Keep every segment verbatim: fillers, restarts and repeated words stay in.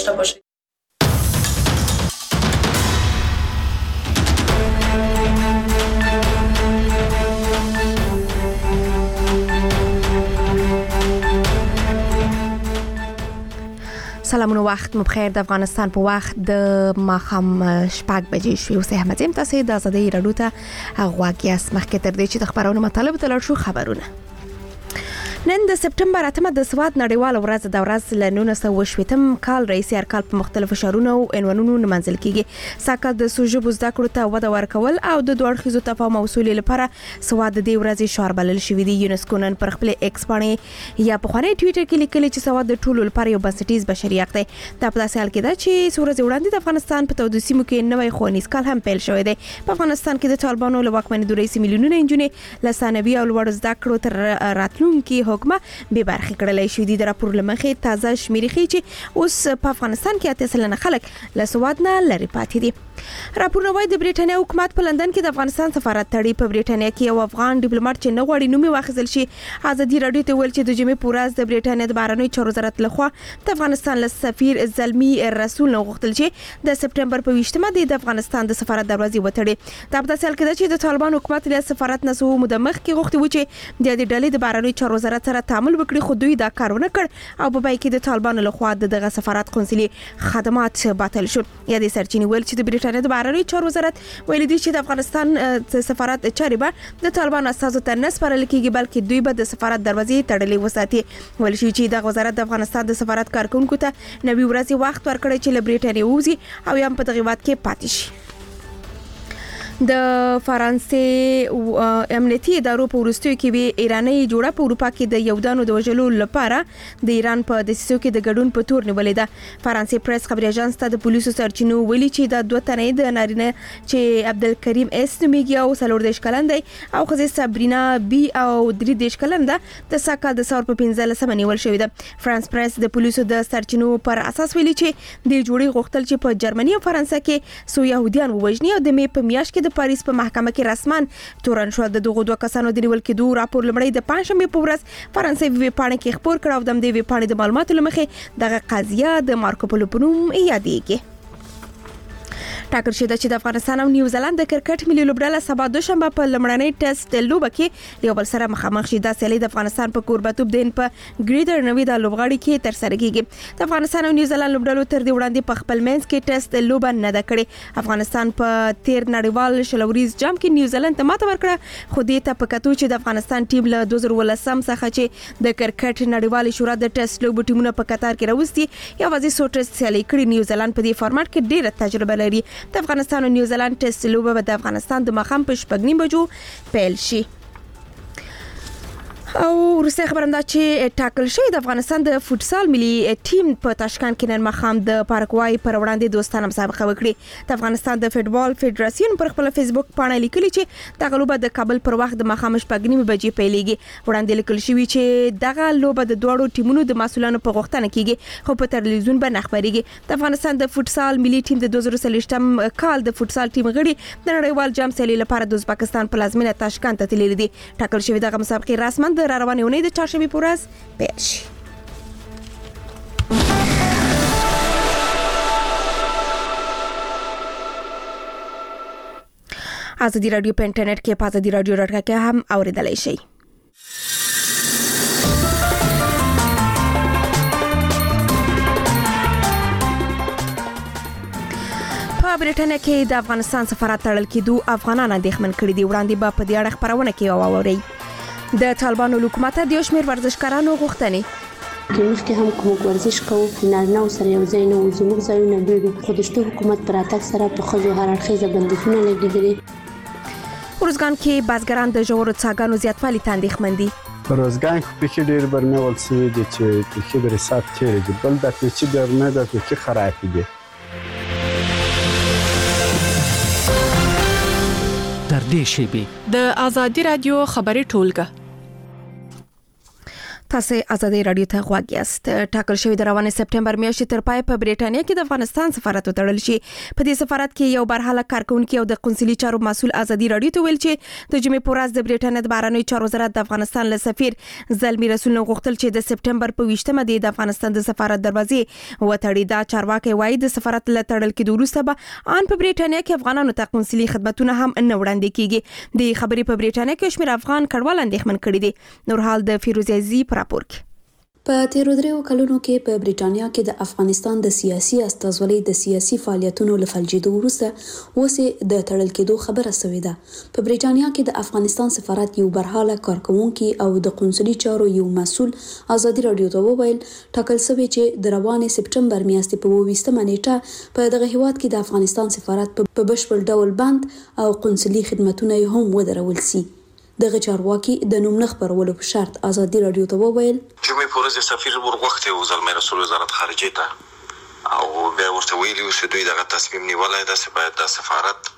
داشته باشید. سلامونه، وخت مو بخیر. د افغانستان په وخت د ماخام شپږ بجې شوې. اوس هم زم تاسو د آزادۍ رادیو ته غواړی اس مخکې تر دې چې د خبرونو مطالب ته لاړ شو. خبرونه نن د سپټمبر اتمه د سواد نړیواله ورځ د ورځ له نولس سوه شپږم کال رئیس ارکال په مختلفو شهرونو او عنوانونو نمانځل کیږي. ساکه د سوژو زده کړو ته وده ورکول او د دوه اړخیزو تفاهم او سولې لپاره سواد د دې ورځې شعار بلل شوی دی. یونسکو نن پر خپل ایکس باندې یا په خواني ټوئیټر کې لیکلي چې سواد د ټولو لپاره یو بنسټیز بشري حق دی. دا په داسې حال کې ده چې څو وړاندې د افغانستان په تودو سیمو کې نوې ښوونیز کال هم پیل شوی دی. په افغانستان کې د طالبانو له واکمنۍ د رئیس میلیونونه انجونې له ثانوي او لوړ زده کړو تر راتلونکي حکومت به برخه کړلای شو. د راپور لمخې تازه شمیرې ښیي چې اوس په افغانستان کې اته سلنه خلک له سواد نه لري پاتې دي. راپور وايي د بریټانیا حکومت په لندن کې د افغانستان سفارت تړي. په بریټانیا کې یو افغان ډیپلوماټ چې نه غواړي نومي واخیستل شي ازادي رادیو ته ویل چې د جمعې پورز د بریټانیا د بهرنیو چارو وزارت لخوا د افغانستان له سفیر زلمی رسول نو غوښتل چې د سپټمبر په ویشتمه د افغانستان د سفارت دروازې وتړي. دا په داسې حال کې ده چې د طالبان حکومت له سفارت نه سو مدمخ کې غوښتي و چې د دې ډلې د بهرنیو چارو وزارت سره تعامل وکړي، خو دوی دا کارونه کړ او په پای کې د طالبان لخوا دغه سفارت قونسلي خدمات باطل شو. یا د سرچینې ویل چې د بریټانیا د بهرنیو چارو وزارت ویل دي چې د افغانستان سفارت چاري به د طالبان اساسو ته نه سپارل کیږي، بلکې دوی به د سفارت دروازې تړلې وساتي. ویل شي چې د وزارت د افغانستان د سفارت کارکونکو ته نوي ورځې وخت ورکړی چې له بریټانیا ووزي او هم په دغه وخت کې پاتې شي. د فرانسې امنیتي ادارو په ورستیو کې وی ایرانی جوړه په اروپا کې د یودانو د وژلو لپاره د ایران په دسیسو کې د ګډون په تور نیولې ده. فرانسې پریس خبري اژانس ته د پولیسو سرچینو ویلي چې د دوه تنې د نارینه چې عبدالکریم اس نومیږي او څلور دیش کلن دی او خزه صبرینا بی او درې دیش کلن ده د ساکال د ثور په پنځلسمه نیول شوې ده. فرانس پریس د پولیسو د سرچینو پر اساس ویلي چې د جوړې غوښتل چې په جرمني او فرانسه کې سو يهوديان ووجني او د مې په میاشت کې د پاریس په محکمه کې رسمان تورن شو. د دغه دوه کسانو د نیول کېدو راپور لمړی د پنځمې په ورځ فرانسې وی پاڼه کې خبر کړو. د دې وی پاڼې د معلوماتو لمخې دغه قضیه د مارکو پولو په نوم یادېږي. ټاکل شوی چې د افغانستان او نیوزیلند د کرکټ ملي لوبډله سبا دوشنبه په لمړنۍ ټیسټ لوبه کې یو بل سره مخامخ شي. دا سیالي د افغانستان په کوربتوب دین په ګریډر نوي د لوبغاړي کې تر سره کیږي. د افغانستان او نیوزیلند لوبډلو تر دې وړاندې په خپل منځ کې ټیسټ لوبه نه ده کړې. افغانستان په تیر نړیوال شلوريز جام کې نیوزیلند ته ماته ورکړه، خو دې ته په کتو چې د افغانستان ټیم له دوه زره ولسم څخه چې د کرکټ نړیوال شورا د ټیسټ لوبو ټیمونو په قطار کې راوستي یوازې سو ټیسټ سیالي کړې. نیوزیلند په دې فارمټ کې ډېره تجربه لري. د افغانستان او نیوزیلند ټیسټ لوبه د افغانستان د مخام په شپږ نیم بجو پیل شي. او روسي خبرنده چې ټاکل شوی د افغانستان د فوتسال ملي ټیم په تاشکند کې نن مخام د پاراګوای پر وړاندې دوستانه مسابقه وکړي. د افغانستان د فوتبال فدراسیون پر خپل فیسبوک باندې لیکلي چې دغه لوبه د کابل پر وخت د مخام شپږ نیم بجې پیلېږي. وړاندې لیکل شوی چې دغه لوبه د دوړو ټیمونو د مسولانو په غوښتنه کیږي، خو په تلویزیون باندې خبريږي. د افغانستان د فوتسال ملي ټیم د دوه زره څلوېښتم کال د فوتسال ټیم غړي د نړیوال جام سیالي لپاره د ازبکستان په لازمینه تاشکند ته تللي دي. ټاکل شوی دغه مسابقه رسماً د روانې اونۍ د چهارشنبې په ورځ پیل شي. آزادي رادیو په انټرنیټ کې په آزادي رادیو ډاټ کام کې هم اوریدلای شئ. په بریټانیا کې د افغانستان سفارت تړل کېدو افغانان اندېښمن کړي دي. وړاندې به په دې اړه خبرونه کې واورئ. د طالبانو حکومت د یو شمېر ورزشکارانو غوښتنې مخکې هم کوم ورزش کوو نارینه او سره یو ځای نه وو، زموږ ځایونه ډېر وو، خو د شته حکومت پر راتګ سره په ښځو هر اړخیزه بندیزونه لګېدلي. ارزګان کې بازګران د ژورو څاګانو زیاتوالي ته اندېښمن دي. ارزګان خو پکې ډېر برنول سوي دي چې پکې د رساب تېرې دي، بل د پکې درنه د پکې خرابې دي. در دې شیبې د آزادي رادیو خبري ټولګه. تاسو ازادي رادیو ته غواړئ یاست. ټاکل شوی د روانې سپټمبر میاشتې تر پای په بریټانیا کې د افغانستان سفارت وتړل شي. په دې سفارت کې یو برحاله کارکونکو او د قونسلي چارو مسول ازادي رادیو ته ویل چې د جمعې په ورځ د بریټانیا د بهرنیو چارو وزارت د افغانستان له سفیر زلمی رسول نو غوښتل چې د سپټمبر په ویشتمه د افغانستان د سفارت دروازې وتړي. دا چارواکي وایي د سفارت له تړل کې وروسته به ان په بریټانیا کې افغانانو ته قونسلي خدماتونه هم نه وړاندې کیږي. د خبرې په بریټانیا کې شمیر افغان کډوال اندېښمن کړي دي. نورحال د فیروزه عزیزی راپور کوي. په تیرو دریو کلونو کې په بریټانیا کې د افغانستان د سیاسي استازولۍ د سیاسي فعالیتونو له فلجېدو وروسته اوسې د تړل کېدو خبره شوې ده. په بریټانیا کې د افغانستان سفارت یو برحاله کارکونکو او د قونسلي چارو یو مسول ازادي رادیو ته وویل ټاکل شوی چې د روانې سپټمبر میاشتې په ویشتمه نیټه په دغه هیواد کې د افغانستان سفارت په بشپړ ډول بند او قونسلي خدماتونه هم ودرول شي. دغه چارواکي د نوم نه خبرولو په شرط ازادي رادیو ته وویل جمعې په ورځ سفیر ورغوښتي او زلمی رسول وزارت خارجه ته او بیا ورته ویلي چې دوی دغه تصمیم نیولای دی چې باید د سفارت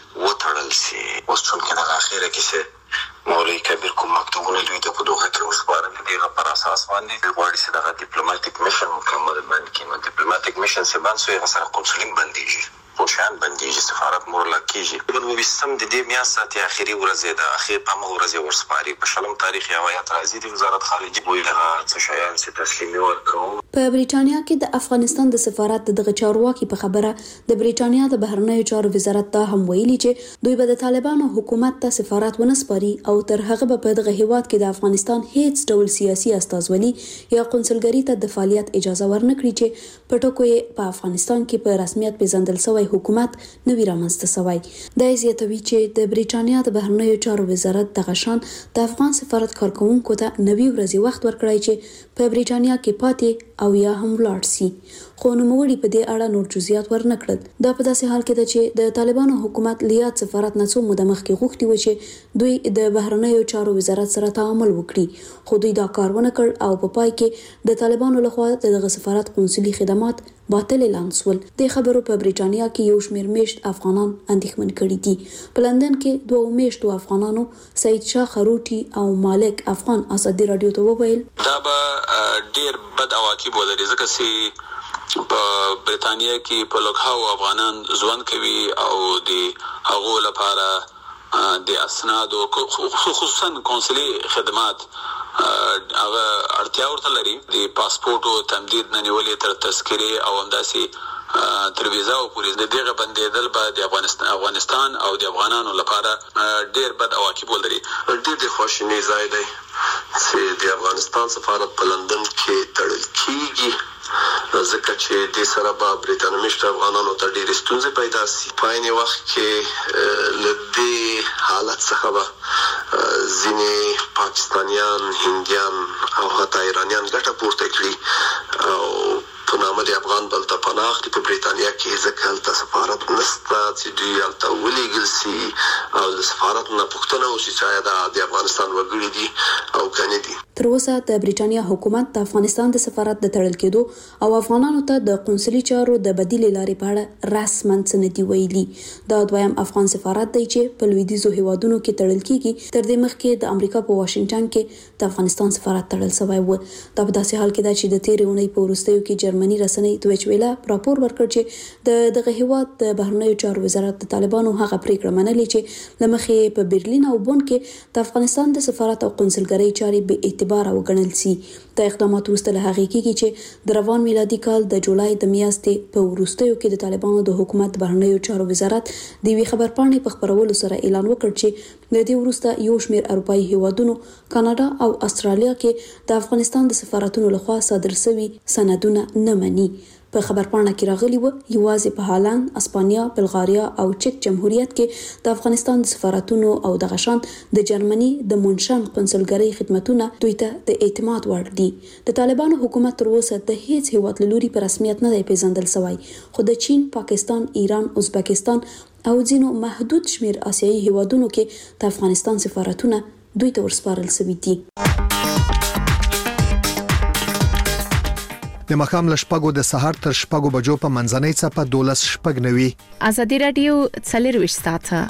وتړل شي. اوس څنګه د اخیره کې چې مولوی کبیر کوم مکتوبونه دوی ته په دوه کې وسپارل دي په اساس باندې غواړي چې دغه ډیپلوماټیک میشن مکمل باندې کینو ډیپلوماټیک میشن چې باندې سوی غسر قونسلین بنديږي خوشان بنديږي سفارت مورلا کیږي. په وسم د دې میاشتې ته اخیری ورځ ده اخیر په مو ورځ ورسپاري په شلم تاریخ یا وایات راځي د وزارت خارجه ویل څه شایان چې تسلیمي ورکوم. په بریټانیا کې د افغانستان د سفارت دغه چارواکي په خبره د بریټانیا د بهرنیو چارو وزارت ته هم ویلي چې دوی به د طالبانو حکومت ته سفارت ونسپاري او تر هغه به په دغه هیواد کې د افغانستان هیڅ ډول سیاسي استازولي یا قونسلګری ته د فعالیت اجازه ورنکړي چې په ټکو په افغانستان کې په رسمیت پیژندل شوی حکومت نوی رامنځته شوی. دا زیاتوي چې د بریټانیا د بهرنیو چارو وزارت د غشان د افغان سفارت کارکونکو ته نوی ورځي وخت ورکړی چې په بریټانیا کې پاتې او یا هم ولاړ شي. خو نوموړي په دې اړه نور جزئیات ورنکړل. دا په داسې حال کې ده چې د طالبانو حکومت لیات سفارت نه څو موده مخکې غوښتي و چې دوی د بهرنیو چارو وزارت سره تعامل وکړي خو دوی دا کار ونه کړ او په پای کې د طالبانو لخوا دغه سفارت قونسلي خدمات باطل اعلان شول. د خبرو په بریټانیا کې یو شمېر میشت افغانان اندېښمن کړي دي. په لندن کې دوه میشتو افغانانو سید شاه خروټي او مالک افغان ازادي رادیو ته وویل دا به ډیر بد عواقب ولري ځکه چې په بریټانیا کې په لوکهاو افغانان ژوند کوي او د هغو لپاره د اسناد او خصوصا قونسلي خدمات هغه اړتیا ورته لري. د پاسپورت او تمدید نه نیولې تر تذکرې او همداسې تر ویزا او پولیس د دغه بندیدل به د افغانستان افغانستان او د افغانانو لپاره ډیر بد عواقب ولري. ډیر د خوشنۍ ځای دی چې د افغانستان سفارت په لندن کې تړل کیږي ځکه چې د سره به برېټانوي مشت افغانانو ته ډېرې ستونزې پیدا شي. په عین وخت کې له دې حالت څخه به ځینې پاکستانیان هندیان او حتی ایرانیان ګټه پورته کړي او په نامه د افغان بل ته پناه اخلي په بریټانیا کې ځکه هلته سفارت نشته چې دوی هلته ولیږل شي او د سفارت نه پوښتنه وشي چې آیا د افغانستان وګړي دي او که نه دي. تر اوسه د بریټانیا حکومت د افغانستان د سفارت د تړل کېدو او افغانانو ته د قونسلي چارو د بدیلې لارې په اړه رسماً څه نه دي ویلي. دا دویم افغان سفارت دی چې په لویدیځو هیوادونو کې تړل کیږي. تر دې مخکې د امریکا په واشنگټن کې د افغانستان سفارت تړل شوی و. دا په داسې حال کې ده چې د تیرې اونۍ په وروستیو کې جرمني رسنۍ دویچ ویلا راپور ورکړ چې د دغه هیواد د بهرنیو چارو وزارت د طالبانو هغه پریکړه منلې چې لمخې په برلین او بون کې د افغانستان د سفارت او قونسلګرۍ چارې به اعتبار وګڼل شي. د اقداماتو وروسته له هغې کېږي چې د روان میلادي کال د جولای د میاشتې په وروستیو کې د طالبانو د حکومت بهرنیو چارو وزارت د یوې خبرپاڼې په خپرولو سره اعلان وکړ چې د دې وروسته یو شمېر اروپایي هیوادونو کاناډا او استرالیا کې د افغانستان د سفارتونو لخوا صادر شوي سندونه نه مني. په خبرپاڼه کې راغلي و یوازې په هالند، اسپانیا، بلغاریا او چک جمهوریت کې د افغانستان د سفارتونو او د غشان د جرمني د مونشن قونسلګرۍ خدماتونه دوی ته د اعتماد وړ دي. د طالبانو حکومت تر اوسه د هیڅ هیواد له لوري په رسمیت نه دی پیژندل شوی خو د چین، پاکستان، ایران، ازبکستان او ځینو محدود شمیر آسیایي هیوادونو کې د افغانستان سفارتونه دوی ته ورسپارل شوي دي. د مخام لشپګو د سحر تر شپګو بجو په منځنۍ څپه دولس شپګ نوي. ازادي رادیو څلرويش ساعته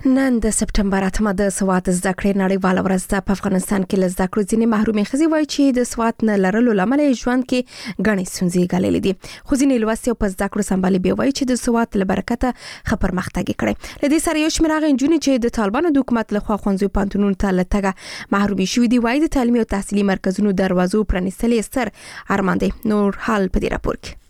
نن د سپټمبر اتمه د سواد زده کړې نړیواله ورځ ده. په افغانستان کې له زده کړو ځینې محرومې ښځې وایي چې د سواد نه لرلو لامل ژوند کې غني ستونزې ګاللې دي. خو ځینې لوستي او په زده کړو سمبالي به وایي چې د سواد له برکته ښه پرمختګ کړي. له دې سره یو شمېر هغه نجونې چې د طالبانو د حکومت لخوا ښوونځیو پوهنتونونو ته له تګه محرومې شوې دي وایي د تعلیمي او تحصیلي مرکزونو دروازو پرانیستل یې ستر ارمان دی. نور حال په دې راپور کې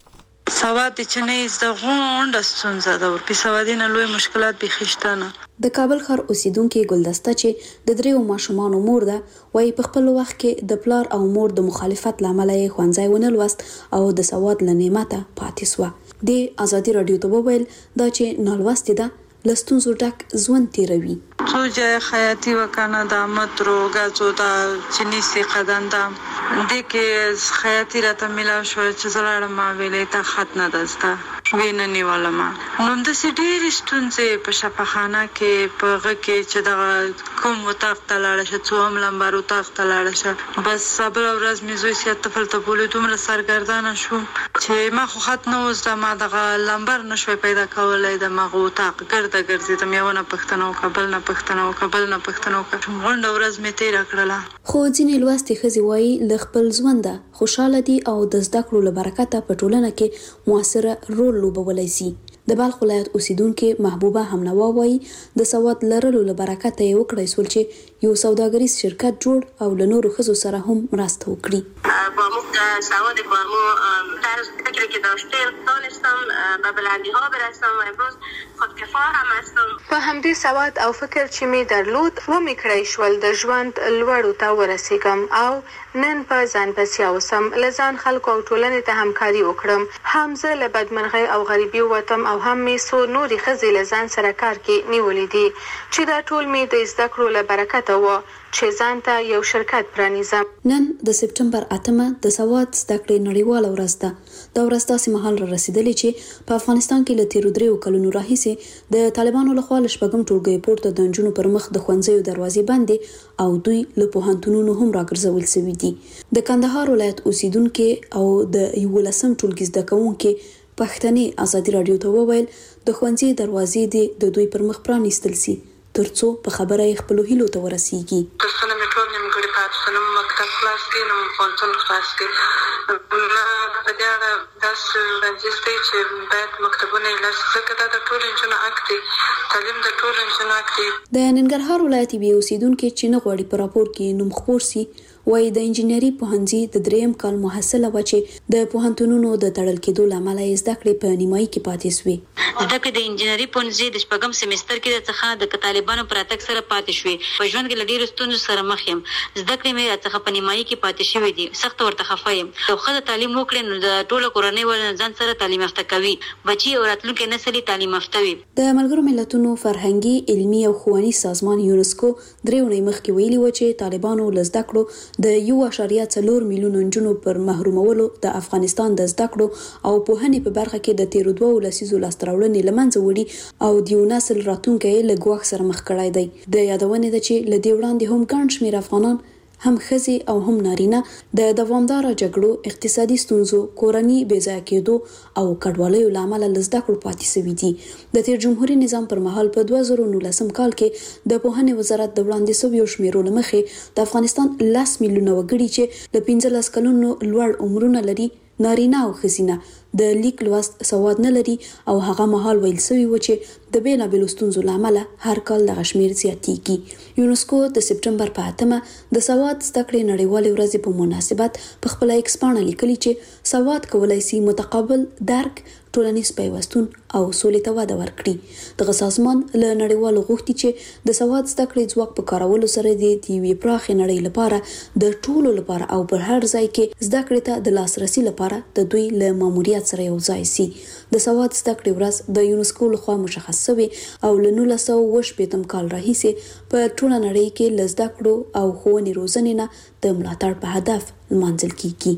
سواد چې نه زده غونډه ستونزه ده. ورپسې سوادینه لوی مشکلات به خښتانه. د کابل ښار اوسیدونکو ګلدسته چې د دریو ماشومانو مور ده وايي په خپل وخت کې د پلار او مور د مخالفت لامل یې ښوونځی ونه لوست او د سواد له نعمته پاتې سوه. د ازادي رادیو ته وویل دا چې نالوستې ده لستونزو ډک ژوند تیروي. څو ځای خیاطي وکنه د مترو غاځو د چینی سي قداندا د کې خیاطي راته ملا شو چې زړه ما ویلې ته خط نه دسته وینه نیولم. نو د سټیر ستونزې په شفاخانه کې په غ کې چې د کوم وطاق ته لاړ شه څو هم لمبر وطاق ته لاړ شه بس صبر ورځ مې زوی سي تفل ته بولې دومره سرګردانه شو چې ما خو خط نه وځه ما دغه لمبر نشوي پیدا کولای د مغه وطاق ګرځه ګرځې ته مې ونه پښتنو قبل نه پښتنو قبل نه پښتنو غونډه ورځ مې تیر کړله. خو ځینې لوستي ښځې وایي له خپل ژوند خوشاله دي او د زده کړو له برکته په ټولنه کې موثره رول لوبولی شي. د بلخ ولایت اوسیدونکو محبوبه همنوا وایي د سواد لرلو له برکته یې وکړای سول چې یو سوداګریز شرکت جوړ او له نورو ښځو سره هم مرسته وکړي. با مو سواد با مو در فکری که داشتیم دانستم به بلندی ها برسم و امروز خودکفا هم هستم. په همدې سواد او فکر چې می درلود و می کړی شول د ژوند لوړو ته ورسېږم او نن په ځان بسیا وسم لزان خلکو او ټولنې ته همکاري وکړم. هم زه له بدمرغۍ او غریبۍ وتم او هم می سو نوري خزي لزان سره کار کې نیولې دي چې دا ټول می د زده کړو له برکته و چې ځان ته یو شرکت پرانیزم. نن د سپټمبر اتمه د سواد زده کړې نړیواله ورځ ده. دا ورځ داسې مهال را رسیدلې چې په افغانستان کې له تیرو دریو کلونو راهیسې د طالبانو لخوا له شپږم ټولګي پورته د نجونو پر مخ د ښوونځیو دروازې بندې او دوی له پوهنتونونو هم راګرځول شوي دي. د کندهار ولایت اوسیدونکو او د یولسم ټولګي زده کوونکو پښتني ازادي رادیو ته وویل د ښوونځي دروازې دي د دوی پر مخ پرانیستل شي ترڅو په خبره یې خپل هیلو ته ورسیږي. ترڅو مې ټول نیمګړي پاتې شوم مکتب خلاص کړم نو پوهنتون خلاص کړم. ما په دې اړه داسې وړاندیز دی چې باید مکتبونه یې لاس ځکه دا د ټولو نجونو حق دی تعلیم د ټولو نجونو حق دی. د ننګرهار ولایت بیا اوسیدونکو چې نه غواړي په راپور کې نوم خپور شي وایي د انجینري پوهنځي د دریم کال محصله و چې د پوهنتونونو د تړل کېدو لامل یې زده کړې په نیمایي کې پاتې شوې. زده کړې د انجینري پوهنځي د شپږم سیمستر کې د څخه د طالبانو پر اتک سره پاتې شوې. په ژوند کې له ډېرو ستونزو سره مخ یم. زده کړې مې څخه په نیمایي کې پاتې شوې دي. سخت ورته خفه یم. یو ښه تعلیم وکړي نو د ټولو کورنۍ ول ځان سره تعلیم یافته کوي. بچي او راتلونکي نسل تعلیم یافته وي. د ملګرو ملتونو فرهنګي علمي او ښوونیز سازمان یونسکو درې ونې مخکې ویلي و چې طالبانو له زده کړو د یو اشاریه څلور میلیون نجونو پر محرومولو د افغانستان د زده کړو او پوهنې په برخه کې د تیرو دوه لسیزو لاسته راوړنې له منځه وړي او د یو نسل راتلونکی له ګواښ سره مخ کړی دی. د یادونې ده چې له دې وړاندې هم ګڼ شمېر افغانان هم ښځې او هم نارینه د دوامداره جګړو اقتصادي ستونزو کورنۍ بې ځایه کېدو او کډوالیو له امله له زده کړو پاتې شوي دي. د تیر جمهوري نظام پر مهال په دوه زره نولسم کال کې د پوهنې وزارت د وړاندې شویو شمیرو له مخې د افغانستان لس میلیونه وګړي چې له پنځلس کلونو لوړ عمرونه لري نارینه او ښځینه د لیک لوست سواد نه لري او هغه مهال ویل شوی و چې د بیلابیلو ستونزو له امله هر کال دغه شمېر زیاتېږي. یونسکو د سپټمبر په اتمه د سواد زده کړې نړیوالې ورځې په مناسبت په خپله ایکس پاڼه لیکلي چې سواد کولی شي متقابل درک ټولنیز پیوستون او سولې ته وده ورکړي. دغه سازمان له نړیوالو غوښتي چې د سواد زده کړې ځواک په کارولو سره د یوې پراخې نړۍ لپاره د ټولو لپاره او پر هر ځای کې زده کړې ته د لاسرسي لپاره د دوی له ماموریت سره یو ځای شي. د سواد زده کړې ورځ د یونسکو لخوا مشخص شوې او له نولس سوه اووه شپېتم کال راهیسې په ټوله نړۍ کې له زده کړو او ښوونې روزنې نه د ملاتړ په هدف لمانځل کیږي.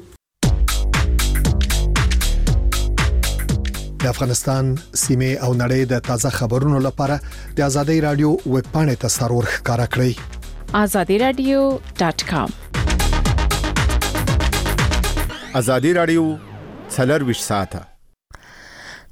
د افغانستان سیمه او نړۍ د تازه خبرونو لپاره د ازادي رادیو ویب پاڼې ته سرور ښکارا کړئ azadi radio dot com. ازادي رادیو څلور ویشت ساعته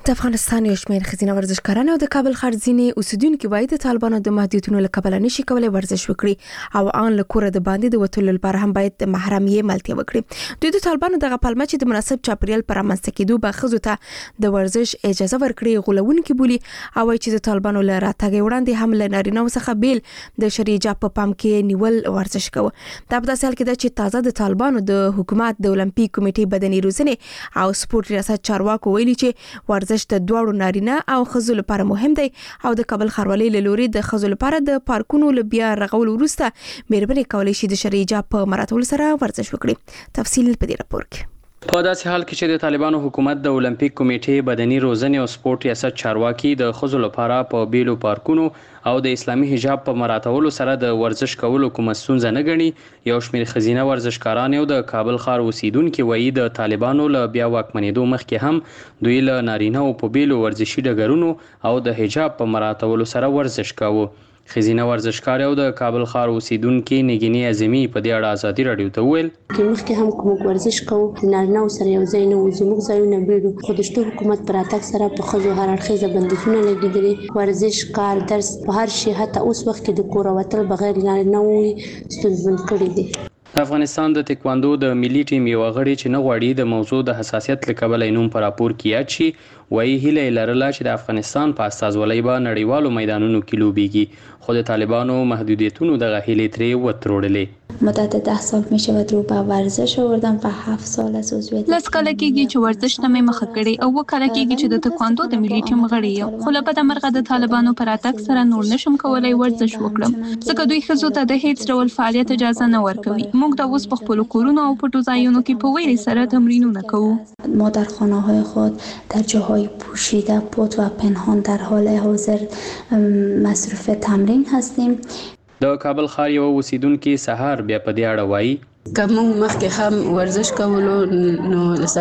د افغانستان یو شمېر ښځینه ورزشکاران او د کابل ښار ځینې اوسیدونکو باید د طالبانو د محدودیتونو له کبله نشي کولای ورزش وکړي او ان له کوره د باندې د وتلو لپاره هم باید محرمیه ملتیا وکړي. دوی د طالبانو دغه پلمه چې د مناسب چاپریال پر رامنځته کېدو به ښځو ته د ورزش اجازه ورکړي غولونکي بولي او چې د طالبانو له راتګ وړاندې هم له نارینه‌و څخه بیل د شرعي حجاب په پام کې نیول ورزش کوي. دا په داسې حال کې ده چې تازه د طالبانو د حکومت د اولمپیک کمیټې بدني روزنې او سپورت ریاست چارواکو ویلي چې ورزش د دوړو نارینه او ښځو لپاره مهم دی او د کابل ښاروالۍ له لوري د ښځو لپاره د پارکونو له بیا رغولو وروسته مېرمنې کولی شي د شرعي حجاب په مراعاتولو سره ورزش وکړي. تفصیل په دې راپور کې. په داسې حال کې چې د طالبانو حکومت د اولمپیک کمیټې بدني روزنې او سپورت ریاست چارواکي د ښځو لپاره په بیلو پارکونو او د اسلامي حجاب په مراعاتولو سره د ورزش کولو کوم ستونزه نه ګڼي، یو شمېر ښځینه ورزشکاران او د کابل ښار اوسیدونکو وایي د طالبانو له بیا واکمنېدو مخکې هم دوی له نارینه او په بیلو ورزشي ډګرونو او د حجاب په مراعاتولو سره ورزش کاوه. ښځینه ورزشکار او د کابل ښار اوسیدونکو نګینې اعظمي په دې اړه ازادي راډیو ته وویل چې مخکې هم کوم ورزش کوو نارینه سره یو ځای نه وو، زموږ ځایونه بیړو خو د شته حکومت پر راتګ سره په ښځو هر اړخیزه بندیزونه لګېدلي، ورزش کار درس په هر شي حتی اوس وخت کې د کوره وتل بغیر نارینه وي ستونزمن کړي دي. افغانستان د تکواندو د ملي ټیم یو غړي چې نه غواړي د موضوع د حساسیت له کبله نوم پر راپور کې یاد شي وایي هیله لرله چې د افغانستان په استازولۍ به نړیوالو میدانونو کې لوبیږي، خو د طالبانو محدودیتونو دغه هیلې ترې وتروړلې. مدت ده سال میشه و رو به ورزش آوردم و هفت سال از عضویت لس کاله کېږي چې ورزش ته مې مخه کړې او اووه کاله کېږي چې د تکواندو د ملي ټیم غړی یم، خو له بده مرغه د طالبانو پر راتګ سره نور نشم کولای ورزش وکړم ځکه دوی ښځو ته د هیڅ ډول فعالیت اجازه نه ورکوي. موږ د اوس په خپلو کورونو او پټو ځایونو کې په ویرې سره تمرینونه کوو. ما در خانه‌های خود در جاهای پوشیده پت و پنهان در حال حاضر مصروف تمرین هستیم. د کابل ښار یو اوسیدونکو سهار بیا په دې اړه وایي که موږ مخکې هم ورزش کولو نو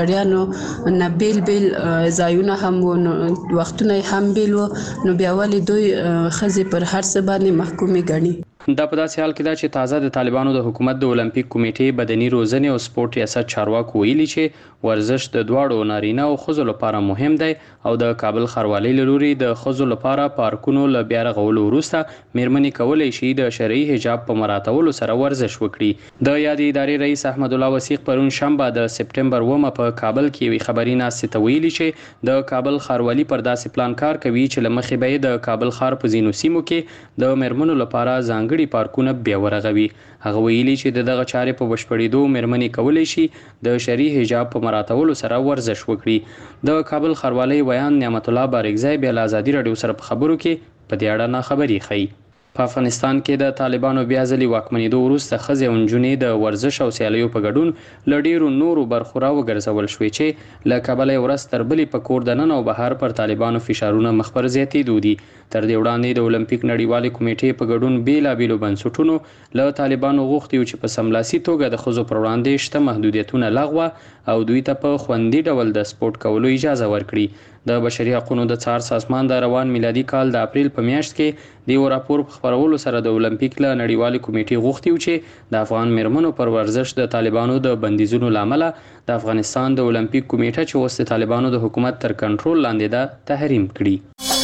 لسړیانو نه بیل بیل ځایونه هم وو، نو وختونه هم بیل وو، نو بیا ولې دوی ښځې پر هر څه باندې محکومې ګڼي. دا په داسې حال کې ده چې تازه د طالبانو د حکومت د اولمپیک کمیټې بدني روزنې او سپورت ریاست چارواکو ویلي چې ورزش د دواړو نارینه او ښځو لپاره مهم دی او د کابل ښاروالۍ له لوري د ښځو لپاره پارکونو له بیا رغولو وروسته مېرمنې کولی شي د شرعي حجاب په مراعاتولو سره ورزش وکړي. د یادې ادارې رئیس احمد الله وثیق پرون شنبه د سپټمبر اوومه په کابل کې یوې خبري ناستې ته ویلي چې د کابل ښاروالي پر داسې پلان کار کوي چې له مخې به یې د کابل ښار په ځینو سیمو کې د مېرمنو لپاره ځانګړي پارکونه بیا ورغوي. هغه ویلي چې د دغه چارې په بشپړېدو مېرمنې کولی شي د شرعي حجاب په مراعاتولو سره ورزش وکړي. د کابل ښاروالۍ ویان نعمت الله بارکزی بیا له ازادي راډیو سره په خبرو کې په دې اړه ناخبري ښیي. په افغانستان کې د طالبانو بیا ځلې واکمنېدو وروسته ښځې او نجونې د ورزش او سیالیو په ګډون له ډېرو نورو برخو راوګرځول شوې چې له کبله یې ورځ تر بلې په کور دننه او بهر پر طالبانو فشارونه مخ پر زیاتېدو دي. تر دې وړاندې د اولمپیک نړیوالې کمیټې په ګډون بېلابېلو بنسټونو له طالبانو غوښتي وو چې په سملاسي توګه د ښځو پر وړاندې شته محدودیتونه لغوه او دوی ته په خوندي ډول د سپورت کولو اجازه ورکړي. د بشري حقوقو د څار سازمان د روان میلادي کال د اپریل په میاشت کې د یو راپور په خپرولو سره د اولمپیک له نړیوالې کمیټې غوښتي و چې د افغان مېرمنو پر ورزش د طالبانو د بندیزونو له امله د افغانستان د اولمپیک کمیټه چې اوس د طالبانو د حکومت تر کنټرول لاندې ده تحریم کړي.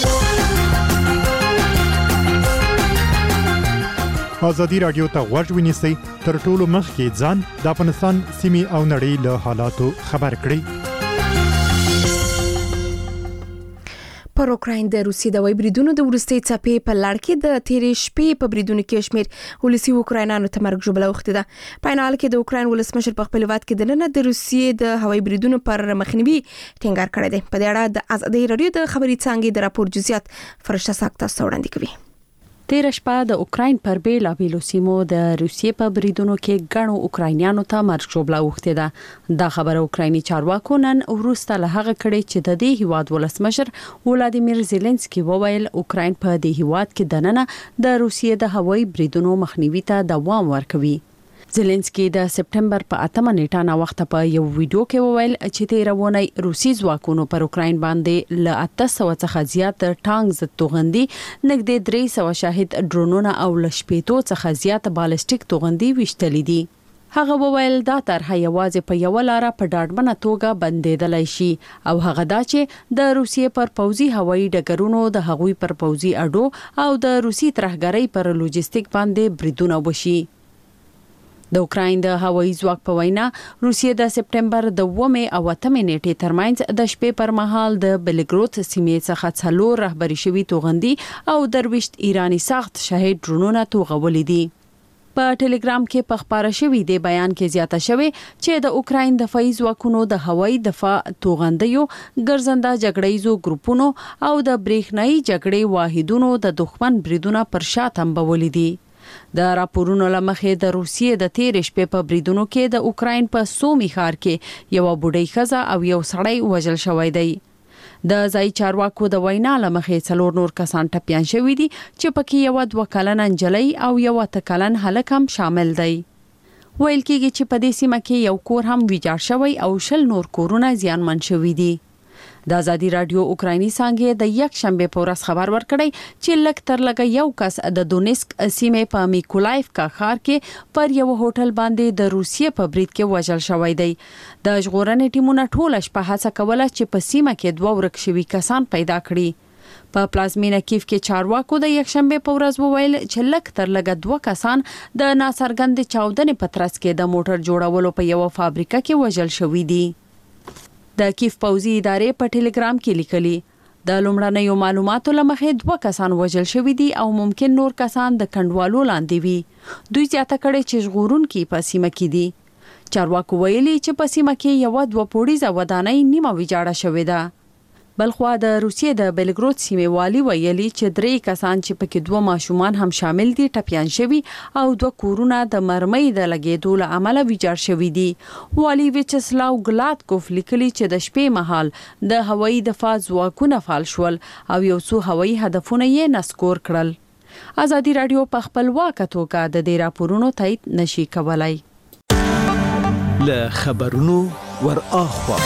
ازادي راډیو ته غوږ ونیسئ تر ټولو مخکې ځان د افغانستان سیمې او نړۍ له حالاتو خبر کړئ. پر اوکراین د روسي د وایبریدونو د ورستۍ څپې په لړ کې د تیرې شپې په بریدونو کې شمیر ولسی اوکراینانو ته مرګ ژوبله وخته ده. په حال کې د اوکراین ولسمشر په خپل واد کې د نن د روسیې د هوایي بریدونو پر مخنیوي ټینګار کړی دی. په دې اړه د ازادي راډیو د خبري څانګې د راپور جزئیات فرشته ساکتا وړاندې کوي. تیر شپه د اوکراین پر بیلابیلو سیمو د روسیې په بریدونو کې ګڼو اوکراینیانو ته مرګ ژوبله وخته ده. دا خبره اوکرایني چارواکو نن وروسته له هغه کړي چې د دې هیواد ولسمشر ولادیمیر زيلنسکي وویل اوکراین په دې هیواد کې دننه د روسیې د هوایي بریدونو مخنیوي ته دوام ورکوي. زيلنسکي د سپټمبر په اتمه نیټه نا وخت په یو ویډیو کې وویل چې تیرونه روسي ځواکونو پر اوکراین باندې ل اته سوه څخه زیات ټانک ضد توغندي نږدې درې سوه شاهد ډرونونه او ل شپږ څخه زیات بالستیک توغندي وشتلې دي. هغه وویل دا طرح یوازې په یو لار په ډاډمنه توګه بندیدلای شي او هغه دا چې د روسیې پر پوځي هوایي ډګرونو د هغوی پر پوځي اډو او د روسي ترهګرۍ پر لوجستیک باندې بریدونه وشي. د اوکراین د هوایي ځواک په وینا روسیې د سپټمبر د اوومې او اتمې نیټې ترمنځ د شپې پر مهال د بلګرود سیمې څخه څلور رهبري شوي توغندي او درويشت ایرانی ساخت شهید ډرونونه توغولې دي. په ټلګرام کې په خبره شوې دی بیان کې زیاته شوې چې د اوکراین دفاعي ځواکونو د هوایي دفاع توغندیو ګرځنده جګړیزو ګروپونو او د برېښنايي جګړې واحدونو د دښمن بریدونه پر شا تنبولې دي. د راپورونو لمخې د روسیې د تیر شپې په بریدونو کې د اوکراین په سومي ښار کې یو بوډۍ ښځه او یو سړی وژل شوی دی. د ځای چارواکو د وینا لمخې څلور نور کسان ټپيان شوي دي چې پکې یو دوه کلن انجلۍ او یو اته کلن هلک هم شامل دی. ویل کېږي چې په دې سیمه کې یو کور هم ویجاړ شوی او شل نور کورونه زیانمن شوي دي. د آزادي رادیو اوکرایني څنګه د یک شنبه په ورځ خبر ورکړی چې لک تر لګ یو کس د دونیسک سیمې په میکولایف کا ښار کې پر یو هوټل باندې د روسیې په برید کې وژل شوی دی. د ژغورنې ټیمونو ټول شپه هڅه کوله چې په سیمه کې دوه ورک شوي کسان پیدا کړي. په پلازمینه کیف کې چارواکو د یک شنبه په ورځ وویل چې لک تر لګ دوه کسان د ناڅرګند چاودنې په ترڅ کې د موټر جوړولو په یو فابریکه کې وژل شوی دي. د کیف پوځي ادارې په ټلګرام کې لیکلي د لومړنیو معلوماتو لمخې دوه کسان وژل شوي دي او ممکن نور کسان د کندوالو لاندې وي. دوی زیاته کړي چې ژغورونکي په سیمه کې دي. چارواکو ویلي چې په سیمه کې یو دوه پوړیزه ودانۍ نیمه ویجاړه شوې ده. بلخوا د روسیې د بلګرود سیمې والي ویلي چې درې کسان چې پکې دوه ماشومان هم شامل دي ټپيان شوي او دوه کورونه د مرمۍ د لګېدو له امله ویجاړ شوي دي. والي ویچسلاو ګلاتکوف لیکلي چې د شپې مهال د هوایي دفاع ځواکونه فعال شول او یو څو هوایي هدفونه یې نسکور کړل. آزادي رادیو په خپلواکه توګه د دې راپورونو تایید نشي کولای. له خبرونو ور اخوا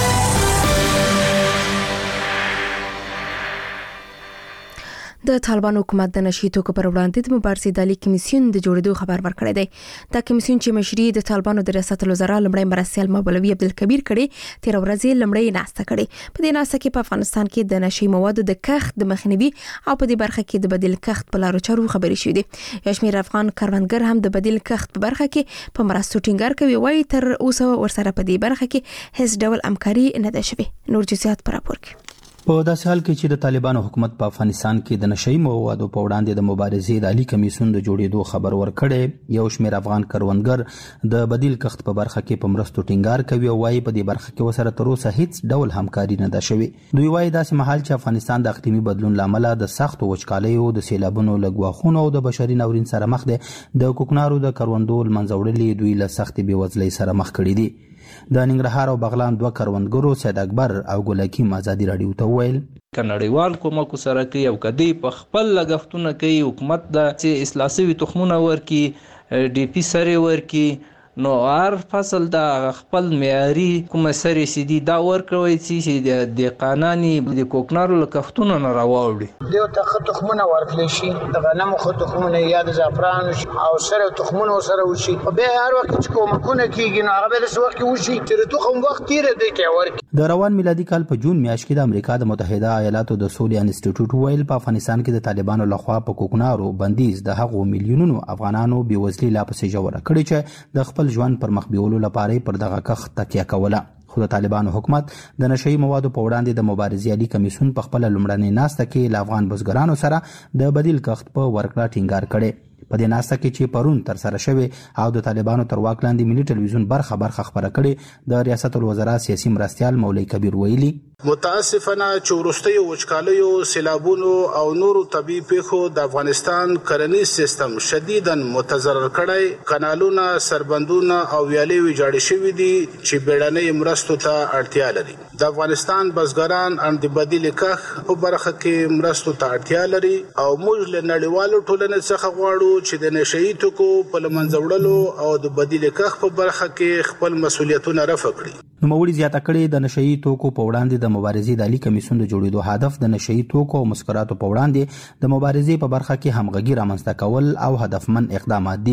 د طالبان حکومت د نشي توکو پر وړاندې د مبارزې دالي کمیسیون د جوړېدو خبر ورکړی دی. دا کمیسیون چې مشري د طالبانو د ریاست الوزرا لمړی مرستیال مولوي عبدالکبیر کړي تیر ورځې لمړی ناسته کړي. په دې ناسته کې په افغانستان کې د نشي موادو د کښت د مخنیوي او په دې برخه کې د بدیل کښت په لارو چارو خبرې شوې دي. یو شمېر افغان کروندګر هم د بدیل کښت په برخه کې په مرستو ټینګار کوي. وایي تر اوسه ورسره په دې برخه کې هیڅ ډول همکاري نه ده شوې. نور جزئیات پر راپور کې. په داسې حال کې چې د طالبانو حکومت په افغانستان کې د نشئی موادو په وړاندې د مبارزې د عالی کمیسیون د جوړېدو خبر ورکړی، یو شمېر افغان کروندګر د بدیل کښت په برخه کې په مرستو ټینګار کوي او وايي په دې برخه کې وسره تر اوسه هیڅ ډول همکاري نه ده شوې. دوی وايي داسې مهال چې افغانستان د اقلیمي بدلون لامل د سختو وچکالیو، د سیلابونو، لګواخونو او د بشري ناورین سره مخ دي، د کوکنارو د کروندو لمنځه وړلې دوی له سختې بېوزلۍ سره مخ کړي دي. د ننګرهار او بغلان دوه کروندګرو سید اکبر او ګل حکیم آزادي رادیو ته وویل کنړیوال کومک سره کوي او کدی په خپل لګښتونه کوي، حکومت د اصلاح شوي تخمونه ورکي، ډي پی سره ورکي، نو هر فصل د خپل معیاري کومه سره سیدي دا ورکوي چې د قانوني د کوکنارو لکښتونه نه راوړي. دیو ته تخمونه ورکړي شي، د غنمو خو تخمونه یا د زعفران او سره تخمونه سره وشي، او به هر وخت چې کومکونه کیږي نو هغه به د وخت وشي چې تخم وخت تیر دی کې ورکي. د روان میلادي کال په جون میاشت کې د امریکا د متحده ایالاتو د سولې انسټیټیوټ ویل په افغانستان کې د طالبانو لخوا په کوکنارو بندیز د هغو میلیونونو افغانانو بېوزلي لا پسې ژوره کړې چې د خپل ژوند پر مخ بیولو لپاره پر دغه کښت تکیه کوله. خو د طالبانو حکومت د نشئی موادو په وړاندې د مبارزې عالی کمیسیون په خپل لومړنۍ ناسته کې له افغان بزګرانو سره د بدیل کښت په ورکړه ټینګار کړي. په دې ناسته کې چې پرون تر سره شوی او د طالبانو تر واک لاندې ملي ټلویزیون برخه برخه خبره کړي، د ریاست الوزرا سیاسي مرستیال مولوي کبیر ویلي متاسفانه چې وروستیو وچکالیو، سیلابونو او نورو طبیعي پیښو د افغانستان کرنیز سیستم شدیداً متضرر کړی، کانالونه، سربندونه او ویالې ویجاړې شوي دي چې بیړنۍ مرستو ته اړتیا لري. د افغانستان بزګران ان د بدیل کښت په برخه کې مرستو ته اړتیا لري او موږ له نړیوالو ټولنې څخه غواړو چې د نشئی توکو په لمنځه وړلو او د بدیل کښت په برخه کې خپل مسؤلیتونه رفع کړي. نوموړي زیاته کړې د نشئی توکو په وړاندې د مبارزې د عالی کمیسیون د جوړېدو هدف د نشئی توکو او مسکراتو په وړاندې د مبارزې په برخه کې همغږي رامنځته کول او هدفمن اقدامات دي.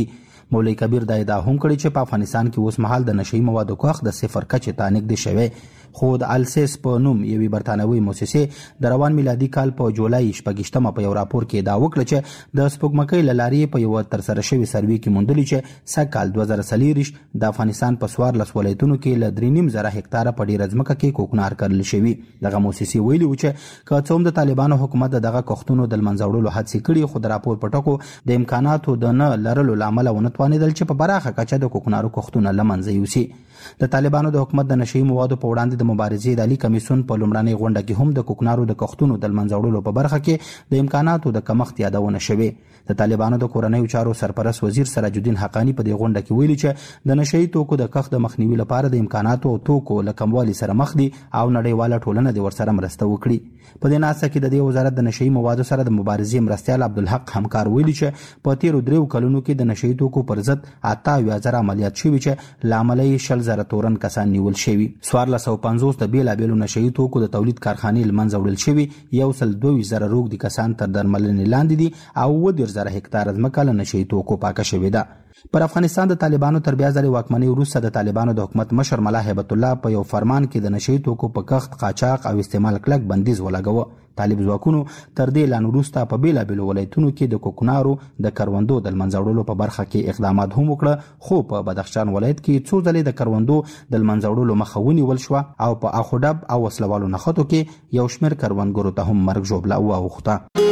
مولوی کبیر دا ادعا هم کړې چې په افغانستان کې اوس مهال د نشئی موادو کښت د صفر کچې ته نږدې شوی، خو د السیس په نوم یوې برتانوي موسسې د روان میلادي کال په جولای شپږشتمه په یو راپور کې ادعا وکړه چې د سپوږمکۍ له لارې په یوه ترسره شوي سروې کې موندلي چې سږ کال دوه زره څلېرویشت د افغانستان په څوارلس ولایتونو کې له درې نیم زره هکتاره په ډېره ځمکه کې کوکنار کرل شوي. دغه موسسې ویلي و چې که څه هم د طالبانو حکومت د دغه کښتونو د له منځه وړلو هڅې کړي، خو د راپور په ټکو د امکاناتو د نه لرلو له امله ونه توانېدل چې په پراخه کچه د کوکنارو کښتونه له منځه یوسي. د طالبانو د حکومت د نشئی موادو په وړاندې د مبارزې د عالي کمیسیون په لومړنۍ غونډه کې هم د کوکنارو د کښتونو د منځه وړلو په برخه کې د امکاناتو د کمښت یادونه شوې. د طالبانو د کورنیو چارو سرپرست وزیر سراج الدین حقانی په دې غونډه کې ویلي چې د نشئی توکو د کښت د مخنیوي لپاره د امکاناتو او توکو له کموالي سره مخ دي او نړیواله ټولنه دې ورسره مرسته وکړي. په دې ناسته کې د دې وزارت د نشئی موادو سره د مبارزې مرستیال عبدالحق همکار ویلي چې په تیرو دریو کلونو کې د نشئی توکو پر ضد اته اویا زره عملیات شوي چې له امله یې شل زره تورن کسان نیول شوي. څوارلس سوه پنځوس د بېلابېلو نشئی توکو د تولید کارخانې له منځه وړل شوي، یو سل دوه ویشت زره روږدي کسان تر درملنې لاندې دي او اووه دېرش زره هکتاره ځمکه له نشئی توکو پاکه شوې ده. پر افغانستان د طالبانو تر بیا ځلې واکمنۍ وروسته د طالبانو د حکومت مشر ملا هیبت الله په یو فرمان کې د نشئی توکو په کښت، قاچاق او استعمال کلک بندیز ولګاوه. طالب ځواکونو تر دې اعلان وروسته په بېلابېلو ولایتونو کې د کوکنارو د کروندو د لمنځه وړلو په برخه کې اقدامات هم وکړه، خو په بدخشان ولایت کې څو ځلې د کروندو د لمنځه وړلو مخه ونیول شوه او په اخوډب او وسلوالو نښتو کې یو شمېر کروندګرو ته هم مرګ ژوبله واوښته.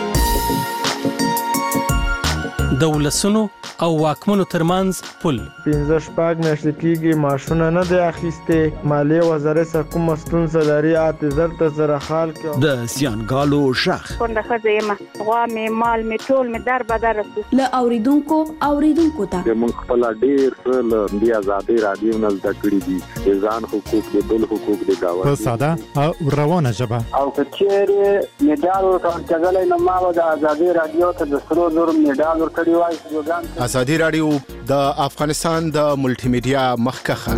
د ولسونو او واکمنو ترمنځ پل پنځه شپږ میاشتې کېږي معاشونه نه دی اخیستې، مالیې وزارت څخه کومه ستونزه لري، اته زر ته زره خال کې د زیانګالو غږ کونډه ښځه یم، غوا مې مال مې ټول مې در بدر رسو له اوریدونکو اوریدونکو ته موږ خپل ډېر څه له دې ازادۍ راډیو نه زده کړي دي، د ځان حقوق د بل حقوق د ګاونډي په ساده او روانه ژبه. او که چیرې میډال ورکول کېدلی نو ما به د ازادۍ راډیو ته د سرو زرو میډال ورکړی وای. ازادي راډیو د افغانستان د ملټي میډیا مخکخه.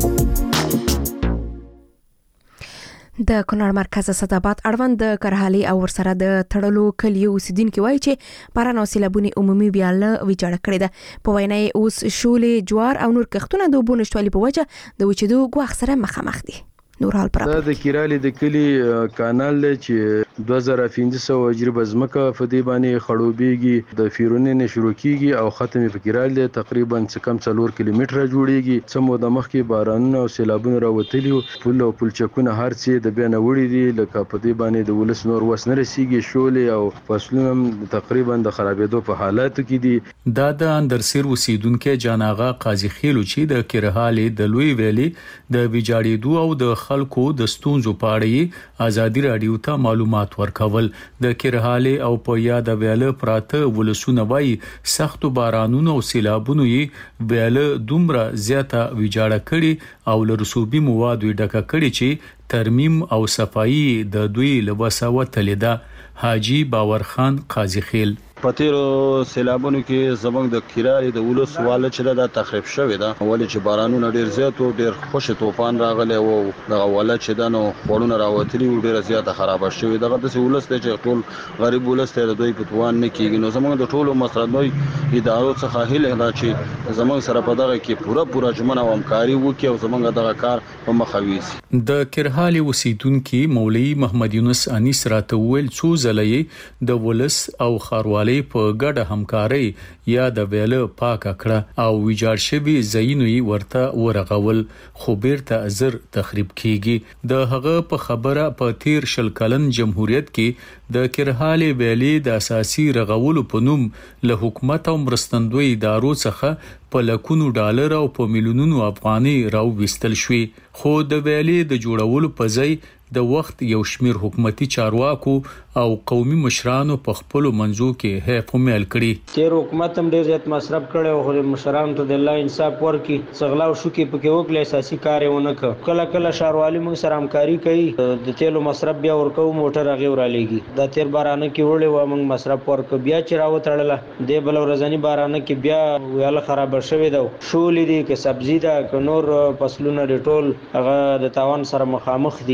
د کونړ مرکز صدابات اړوند د کرهالي او ورسره د تړلو کلیو اوسیدونکو وایي چې باران او سیلابونه عمومي بیا له ویجاړه کړې ده. په وینا یې اوس شولې، جوار او نور کښتونه د اوبو نشتوالي په وجه د وچېدو ګواښ سره مخامخ دي. نورحال پر دا د کیرالي د کلی کانال دی چې دوه زره پنځه سوه اجري بزمکه په دې باندې خړوبېږي، د فیرونې نه شروع کیږي او ختم په کیرال دی، تقریبا څه کم څلور کیلومتره جوړیږي. څه موده مخکې بارانونه او سیلابونه راوتلي وو، پل او پلچکونه هر څه د بیا نه وړي دي، لکه په دې باندې د ولس نور وس نه رسیږي، شولې او فصلونه تقریبا د خرابېدو په حالاتو کې دي. دا د اندرسیر اوسیدونکو جاناغه قاضي خیلو چې د کرهالي د لوی ویلي د ویجاړېدو او د خلکو د ستونزو په اړه ازادي راډیو ته معلومات ورکول. د کرهالي او په یاد ویاله پراته ولسونه وای سختو بارانونو او سیلابونو یې ویاله دومره زیاته ویجاړه کړي او له رسوبي موادو ډکه کړي چې ترمیم او صفایي د دوی لوسه وتلیده. حاجی باور خان قاضي خیل په تیرو سیلابونو کې زمونږ د کیرالي د ولس واله چې دا تخریب شوی دا ولې چې بارانونه ډیر زیات او ډیر خوش طوفان راغلی او د واله چې دا نو خورونه راوتلي او ډیر زیاته خراب شوی دغه د ولس ته ټول غریب ولس ته دوی په توان نه کیږي. نو زمونږ د ټولو مسرنوي ادارو څخه هیله ده چې زمونږ سره په دغه کې پوره پوره جمنه او همکاري وکړي او زمونږ دغه کار په مخه ویسي. د کرهالي اوسیدونکو مولوی محمد یونس انیس راته ویل څو ځلې د ولس او خاروالي په ګډه همکاري یا د ویله پاک کړه او ویجاړ شوی زینوي ورته ورغول، خو بیرته زر تخریب کیږي. د هغه په خبره په تیر شل کلن جمهوریت کې د کرهالي ویلي د اساسي رغولو په نوم له حکومت او مرستندوی ادارو څخه په لکونو ډالر او په میلیونونو افغاني راو وستل شوی، خو د ویلي د جوړولو په ځای د وخت یو شمیر حکومتي چارواکو او قومي مشرانو په خپل منځو کې هیف میل کړي. تیر حکومت هم ډیر زیات مصرف کړي او خو مشرانو ته د الله انصاف ورکړي، څغلاو شو کې پکې وکړي، اساسي کار یې ونه کړ. کله کله شاروالي موږ سره همکاري کوي، د تیلو مصرف بیا ورکو، موټر هغه ورالېږي. د تیر بارانه کې وړي و موږ مصرف ورک بیا چې راوتړله د بل ورځنی بارانه کې بیا ویاله خراب شوې ده، شولې دي کې سبزي ده که نور فصلونه ټول هغه د تاوان سره مخامخ دي.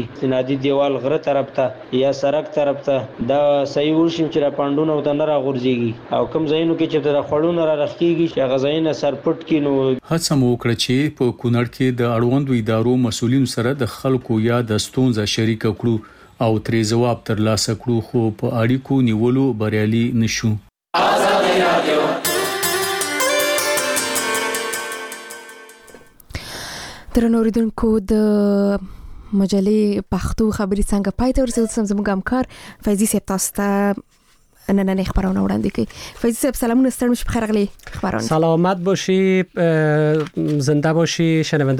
عادي دیوال غره طرف ته یا سړک طرف ته دا صحیح ورشم چې را پاندونه او د نه را غورځيږي او کوم ځایونو کې چې د خړونو را رخکیږي چې غزاینه سرپټ کینو. هڅه مو وکړه چې په کونړ کې د اړوندو ادارو مسولینو سره د خلکو یا د ستونزې شریک کړو او ترې جواب ترلاسه کړو، خو په اړیکو نیولو بریالي نشو. درنو اوریدونکو د مجلې پښتو خبري څنګه پای ته ورسېدو. زموږ همکار فیضی صاحب تاسو ته نن نه خبرونه وړاندې کوي. فیضی صاحب سلامونه ستړي مشه بخیر غلي خبرونه. سلامت باشی، زنده باشی شنونده